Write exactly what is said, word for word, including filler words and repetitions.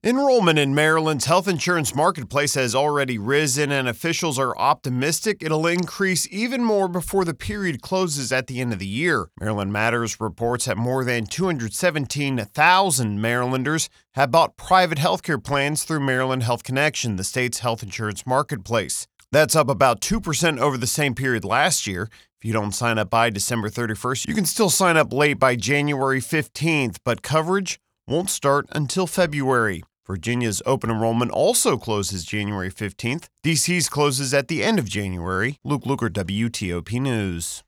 Enrollment in Maryland's health insurance marketplace has already risen, and officials are optimistic it'll increase even more before the period closes at the end of the year. Maryland Matters reports that more than two hundred seventeen thousand Marylanders have bought private healthcare plans through Maryland Health Connection, the state's health insurance marketplace. That's up about two percent over the same period last year. If you don't sign up by December thirty-first, you can still sign up late by January fifteenth, but coverage won't start until February. Virginia's open enrollment also closes January fifteenth. D C's closes at the end of January. Luke Luker, W T O P News.